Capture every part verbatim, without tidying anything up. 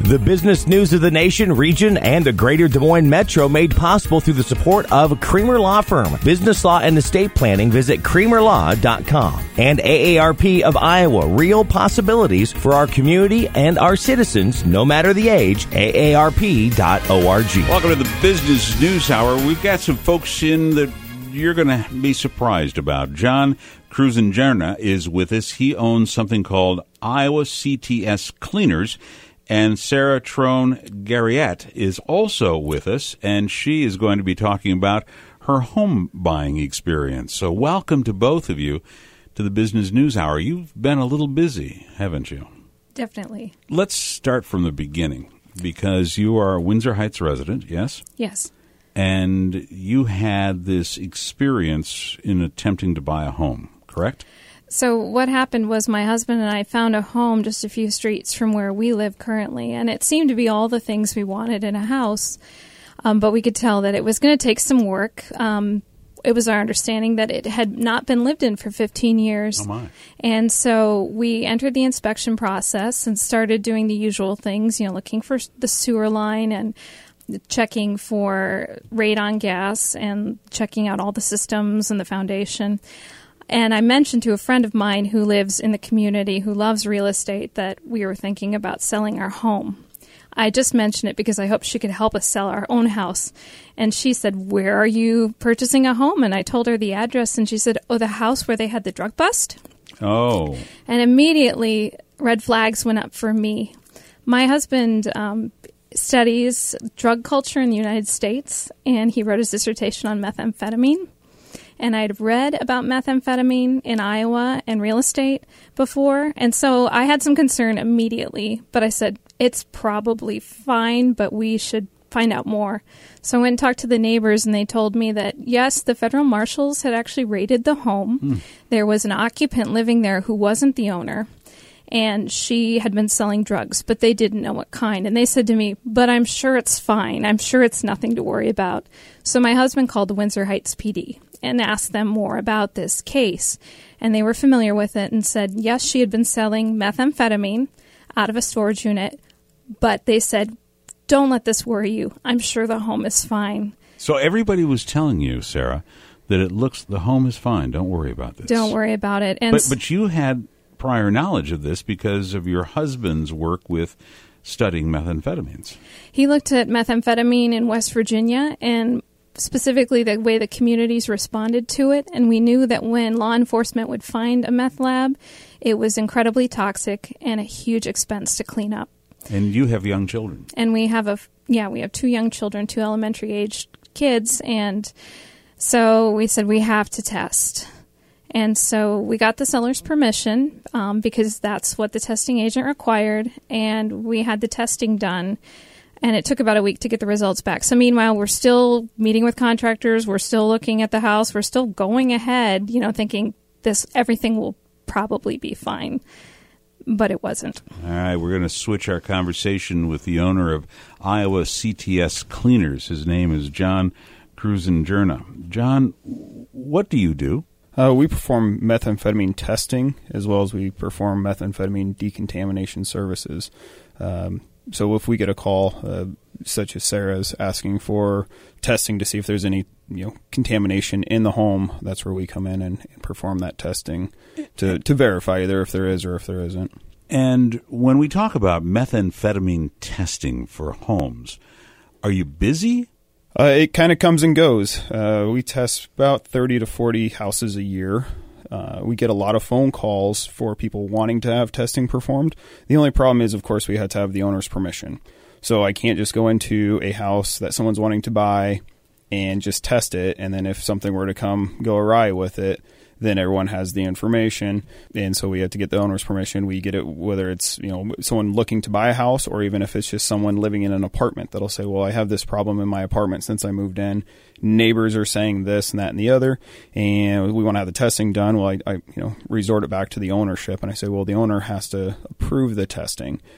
The business news of the nation, region, and the greater Des Moines Metro made possible through the support of Creamer Law Firm. Business law and estate planning, visit creamer law dot com. And A A R P of Iowa, real possibilities for our community and our citizens, no matter the age, A A R P dot org. Welcome to the Business News Hour. We've got some folks in that you're going to be surprised about. John Krusenjerna is with us. He owns something called Iowa C T S Cleaners. And Sarah Trone Garriette is also with us, and she is going to be talking about her home buying experience. So welcome to both of you to the Business News Hour. You've been a little busy, haven't you? Definitely. Let's start from the beginning, because you are a Windsor Heights resident, yes? Yes. And you had this experience in attempting to buy a home, correct? So what happened was my husband and I found a home just a few streets from where we live currently, and it seemed to be all the things we wanted in a house, um, but we could tell that it was going to take some work. Um, it was our understanding that it had not been lived in for fifteen years. Oh my. And so we entered the inspection process and started doing the usual things, you know, looking for the sewer line and checking for radon gas and checking out all the systems and the foundation. And I mentioned to a friend of mine who lives in the community, who loves real estate, that we were thinking about selling our home. I just mentioned it because I hoped she could help us sell our own house. And she said, "Where are you purchasing a home?" And I told her the address, and she said, "Oh, the house where they had the drug bust?" Oh. And immediately, red flags went up for me. My husband um, studies drug culture in the United States, and he wrote his dissertation on methamphetamine. And I'd read about methamphetamine in Iowa and real estate before. And so I had some concern immediately. But I said, it's probably fine, but we should find out more. So I went and talked to the neighbors, and they told me that, yes, the federal marshals had actually raided the home. Hmm. There was an occupant living there who wasn't the owner. And she had been selling drugs, but they didn't know what kind. And they said to me, but I'm sure it's fine. I'm sure it's nothing to worry about. So my husband called the Windsor Heights P D and asked them more about this case. And they were familiar with it and said, yes, she had been selling methamphetamine out of a storage unit. But they said, don't let this worry you. I'm sure the home is fine. So everybody was telling you, Sarah, that it looks, the home is fine. Don't worry about this. Don't worry about it. And but, but you had prior knowledge of this because of your husband's work with studying methamphetamines. He looked at methamphetamine in West Virginia and specifically the way the communities responded to it. And we knew that when law enforcement would find a meth lab, it was incredibly toxic and a huge expense to clean up. And you have young children. And we have a, yeah, we have two young children, two elementary aged kids. And so we said we have to test. And so we got the seller's permission um, because that's what the testing agent required, and we had the testing done, and it took about a week to get the results back. So meanwhile, we're still meeting with contractors, we're still looking at the house, we're still going ahead, you know, thinking this everything will probably be fine, but it wasn't. All right, we're going to switch our conversation with the owner of Iowa C T S Cleaners. His name is John Krusenjerna. John, what do you do? Uh, we perform methamphetamine testing as well as we perform methamphetamine decontamination services. Um, so if we get a call, uh, such as Sarah's asking for testing to see if there's any you know contamination in the home, that's where we come in and, and perform that testing to, to verify either if there is or if there isn't. And when we talk about methamphetamine testing for homes, are you busy? Uh, it kind of comes and goes. Uh, we test about thirty to forty houses a year. Uh, we get a lot of phone calls for people wanting to have testing performed. The only problem is, of course, we had to have the owner's permission. So I can't just go into a house that someone's wanting to buy and just test it. And then if something were to come go awry with it, then everyone has the information. And so we have to get the owner's permission. We get it whether it's, you know, someone looking to buy a house or even if it's just someone living in an apartment that'll say, well, I have this problem in my apartment since I moved in. Neighbors are saying this and that and the other, and we want to have the testing done. Well, I, I you know, resort it back to the ownership. And I say, well, the owner has to approve the testing.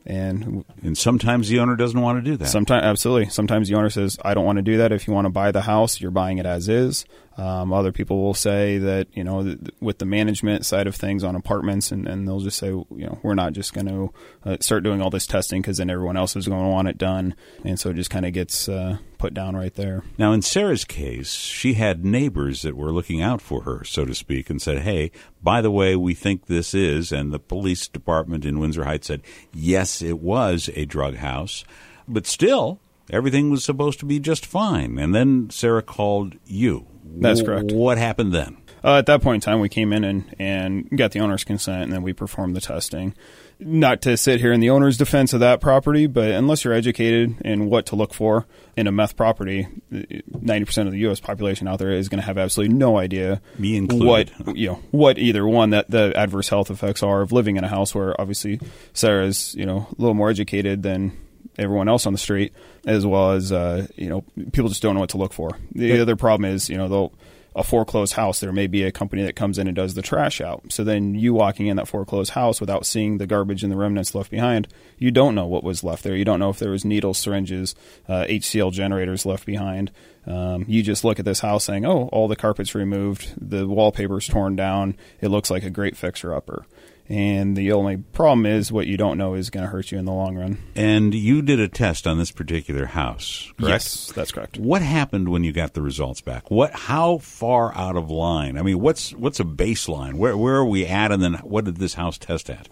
And and sometimes the owner doesn't want to do that. Sometimes, absolutely. Sometimes the owner says, I don't want to do that. If you want to buy the house, you're buying it as is. Um, other people will say that, you know, th- with the management side of things on apartments, and, and they'll just say, you know, we're not just going to uh, start doing all this testing because then everyone else is going to want it done. And so it just kind of gets uh, put down right there. Now, in Sarah's case, she had neighbors that were looking out for her, so to speak, and said, hey, by the way, we think this is, and the police department in Windsor Heights said, yes, it was a drug house, but still, everything was supposed to be just fine. And then Sarah called you. That's correct. What happened then? Uh, at that point in time, we came in and, and got the owner's consent, and then we performed the testing. Not to sit here in the owner's defense of that property, but unless you're educated in what to look for in a meth property, ninety percent of the U S population out there is going to have absolutely no idea Me included. what you know what either one that the adverse health effects are of living in a house where obviously Sarah's you know a little more educated than everyone else on the street, as well as uh, you know people just don't know what to look for. The other problem is you know they'll. A foreclosed house, there may be a company that comes in and does the trash out. So then you walking in that foreclosed house without seeing the garbage and the remnants left behind, you don't know what was left there. You don't know if there was needles, syringes, uh, H C L generators left behind. Um, you just look at this house saying, oh, all the carpet's removed, the wallpaper's torn down, it looks like a great fixer-upper. And the only problem is what you don't know is going to hurt you in the long run. And you did a test on this particular house, correct? Yes, that's correct. What happened when you got the results back? What? How far out of line? I mean, what's what's a baseline? Where where are we at, and then what did this house test at?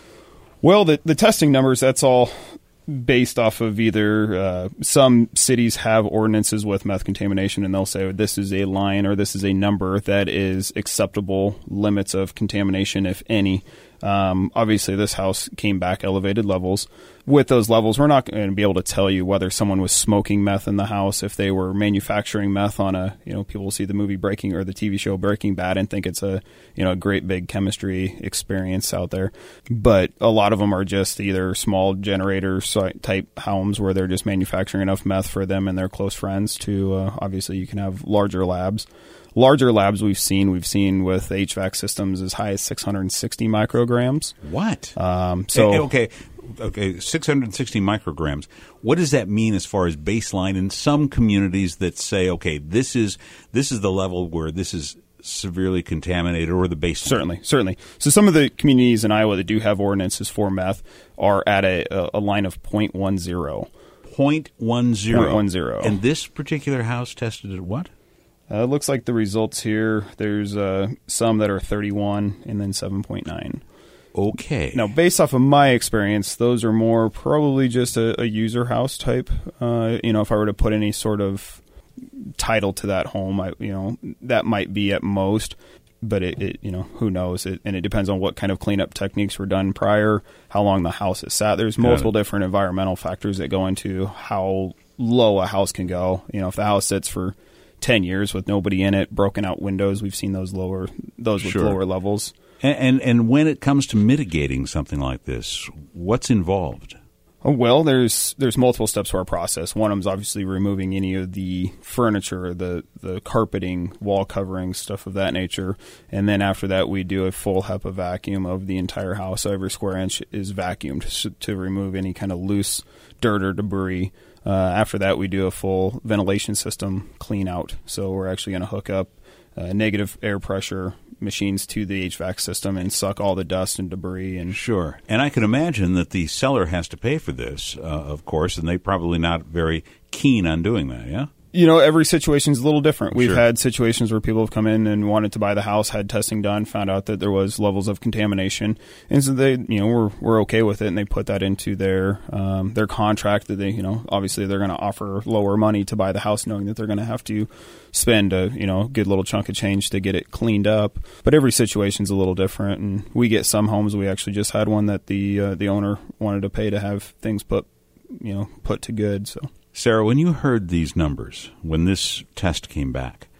Well, the the testing numbers, that's all based off of either uh, some cities have ordinances with meth contamination, and they'll say this is a line or this is a number that is acceptable limits of contamination, if any. Um, obviously, this house came back elevated levels. With those levels, we're not going to be able to tell you whether someone was smoking meth in the house, if they were manufacturing meth on a, you know, people will see the movie Breaking or the T V show Breaking Bad and think it's a, you know, a great big chemistry experience out there. But a lot of them are just either small generator type homes where they're just manufacturing enough meth for them and their close friends to, uh, obviously you can have larger labs. Larger labs we've seen, we've seen with H V A C systems as high as six hundred sixty micrograms. What? Um, so okay, okay, six hundred sixty micrograms. What does that mean as far as baseline in some communities that say, okay, this is this is the level where this is severely contaminated, or the baseline? Certainly, certainly. So some of the communities in Iowa that do have ordinances for meth are at a, a line of zero point one zero. zero point one zero. zero point one zero. And this particular house tested at what? Uh, it looks like the results here, there's uh, some that are thirty-one and then seven point nine. Okay. Now, based off of my experience, those are more probably just a, a user house type. Uh, you know, if I were to put any sort of title to that home, I, you know, that might be at most. But, it, it you know, who knows? It, and it depends on what kind of cleanup techniques were done prior, how long the house is sat. There's multiple different environmental factors that go into how low a house can go. You know, if the house sits for ten years with nobody in it, broken out windows, we've seen those lower those with Sure. lower levels. And, and and when it comes to mitigating something like this, what's involved? Oh, well, there's there's multiple steps to our process. One of them is obviously removing any of the furniture, the the carpeting, wall covering, stuff of that nature. And then after that, we do a full HEPA vacuum of the entire house. So every square inch is vacuumed to remove any kind of loose dirt or debris. Uh, after that, we do a full ventilation system clean out. So we're actually going to hook up uh, negative air pressure machines to the H V A C system and suck all the dust and debris. And Sure. And I can imagine that the seller has to pay for this, uh, of course, and they're probably not very keen on doing that, yeah? You know, every situation is a little different. We've Sure. had situations where people have come in and wanted to buy the house, had testing done, found out that there was levels of contamination, and so they, you know, we're we're okay with it, and they put that into their um, their contract that they, you know, obviously they're going to offer lower money to buy the house, knowing that they're going to have to spend a you know good little chunk of change to get it cleaned up. But every situation's a little different, and we get some homes. We actually just had one that the uh, the owner wanted to pay to have things put, you know, put to good. So. Sarah, when you heard these numbers, when this test came back,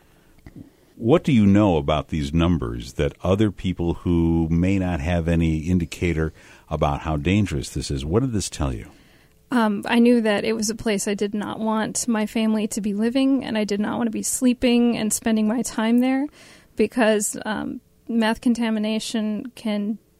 what do you know about these numbers that other people who may not have any indicator about how dangerous this is, what did this tell you? Um, I knew that it was a place I did not want my family to be living, and I did not want to be sleeping and spending my time there because um, meth contamination can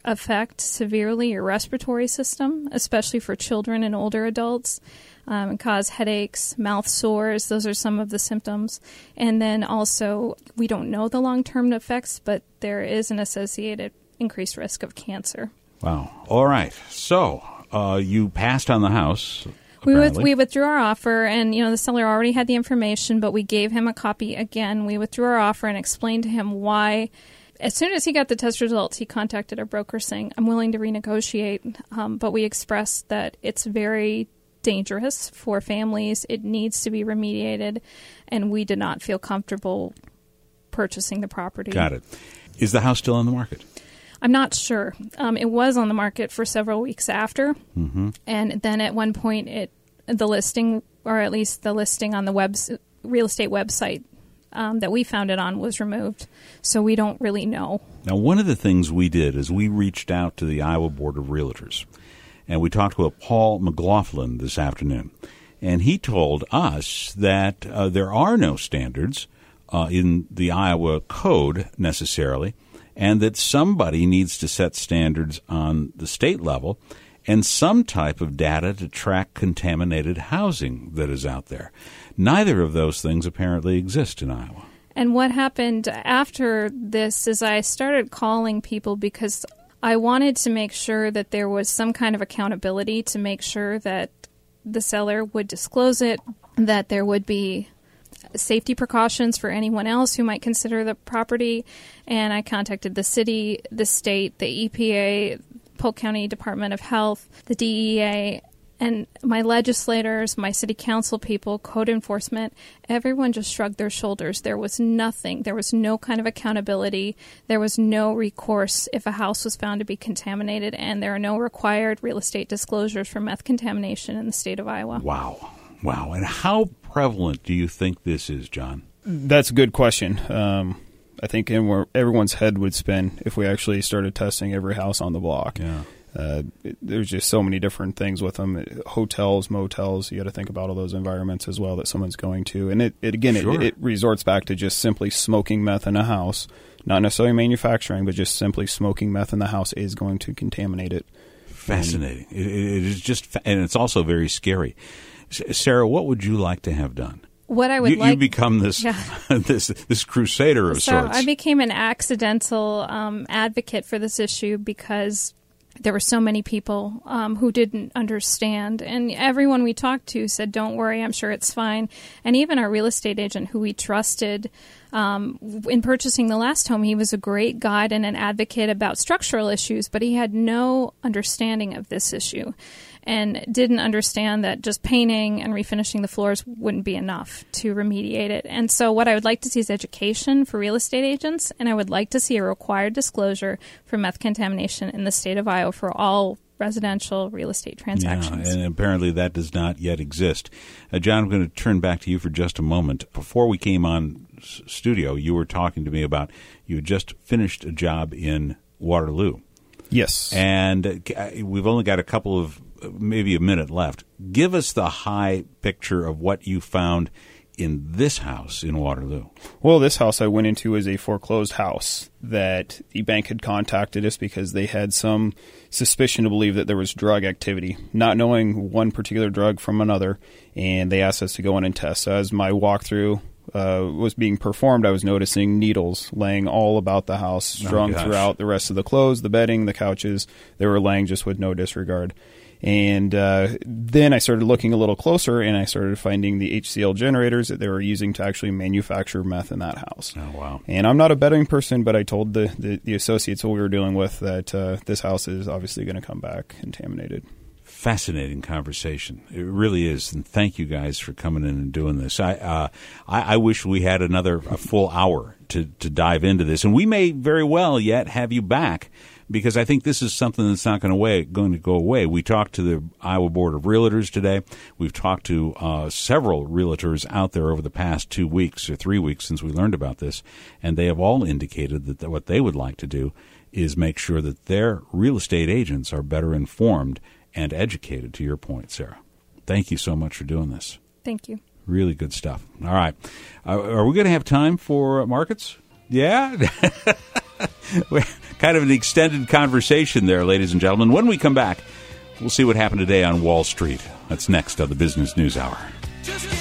affect severely your respiratory system, especially for children and older adults, um, and cause headaches, mouth sores. Those are some of the symptoms. And then also, we don't know the long-term effects, but there is an associated increased risk of cancer. Wow. All right. So uh, you passed on the house. We, with, we withdrew our offer, and you know the seller already had the information, but we gave him a copy again. We withdrew our offer and explained to him why. As soon as he got the test results, he contacted our broker saying, I'm willing to renegotiate, um, but we expressed that it's very dangerous for families. It needs to be remediated, and we did not feel comfortable purchasing the property. Got it. Is the house still on the market? I'm not sure. Um, it was on the market for several weeks after, mm-hmm. and then at one point, it the listing, or at least the listing on the web, real estate website um, that we found it on, was removed. So we don't really know. Now, one of the things we did is we reached out to the Iowa Board of Realtors, and we talked to a Paul McLaughlin this afternoon, and he told us that uh, there are no standards uh, in the Iowa Code necessarily, and that somebody needs to set standards on the state level and some type of data to track contaminated housing that is out there. Neither of those things apparently exist in Iowa. And what happened after this is I started calling people because I wanted to make sure that there was some kind of accountability to make sure that the seller would disclose it, that there would be safety precautions for anyone else who might consider the property. And I contacted the city, the state, the E P A, Polk County Department of Health, the D E A, and my legislators, my city council people, code enforcement. Everyone just shrugged their shoulders. There was nothing. There was no kind of accountability. There was no recourse if a house was found to be contaminated, and there are no required real estate disclosures for meth contamination in the state of Iowa. Wow. Wow. And how prevalent do you think this is, John? That's a good question. Um, I think in where everyone's head would spin if we actually started testing every house on the block. Yeah. Uh, it, there's just so many different things with them. Hotels, motels, you got to think about all those environments as well that someone's going to. And it, it again, sure. it, it resorts back to just simply smoking meth in a house, not necessarily manufacturing, but just simply smoking meth in the house is going to contaminate it. Fascinating. And, it, it is just, and it's also very scary. Sarah, what would you like to have done? What I would you, like, you become this yeah. this this crusader of so sorts. I became an accidental um, advocate for this issue because there were so many people um, who didn't understand, and everyone we talked to said, "Don't worry, I'm sure it's fine." And even our real estate agent, who we trusted um, in purchasing the last home, he was a great guide and an advocate about structural issues, but he had no understanding of this issue. And didn't understand that just painting and refinishing the floors wouldn't be enough to remediate it. And so what I would like to see is education for real estate agents, and I would like to see a required disclosure for meth contamination in the state of Iowa for all residential real estate transactions. Yeah, and apparently that does not yet exist. Uh, John, I'm going to turn back to you for just a moment. Before we came on s- studio, you were talking to me about you had just finished a job in Waterloo. Yes. And uh, we've only got a couple of maybe a minute left. Give us the high picture of what you found in this house in Waterloo. Well, this house I went into is a foreclosed house that the bank had contacted us because they had some suspicion to believe that there was drug activity, not knowing one particular drug from another, and they asked us to go in and test. So as my walkthrough uh, was being performed, I was noticing needles laying all about the house, strung oh, throughout the rest of the clothes, the bedding, the couches. They were laying just with no disregard. And uh, then I started looking a little closer, and I started finding the H C L generators that they were using to actually manufacture meth in that house. Oh, wow. And I'm not a betting person, but I told the, the, the associates that we were dealing with that uh, this house is obviously going to come back contaminated. Fascinating conversation. It really is. And thank you guys for coming in and doing this. I uh, I, I wish we had another a full hour to, to dive into this. And we may very well yet have you back, because I think this is something that's not going to, way, going to go away. We talked to the Iowa Board of Realtors today. We've talked to uh, several realtors out there over the past two weeks or three weeks since we learned about this, and they have all indicated that th- what they would like to do is make sure that their real estate agents are better informed and educated, to your point, Sarah. Thank you so much for doing this. Thank you. Really good stuff. All right. Uh, are we going to have time for markets? Yeah? kind of an extended conversation there, ladies and gentlemen. When we come back, we'll see what happened today on Wall Street. That's next on the Business News Hour. Just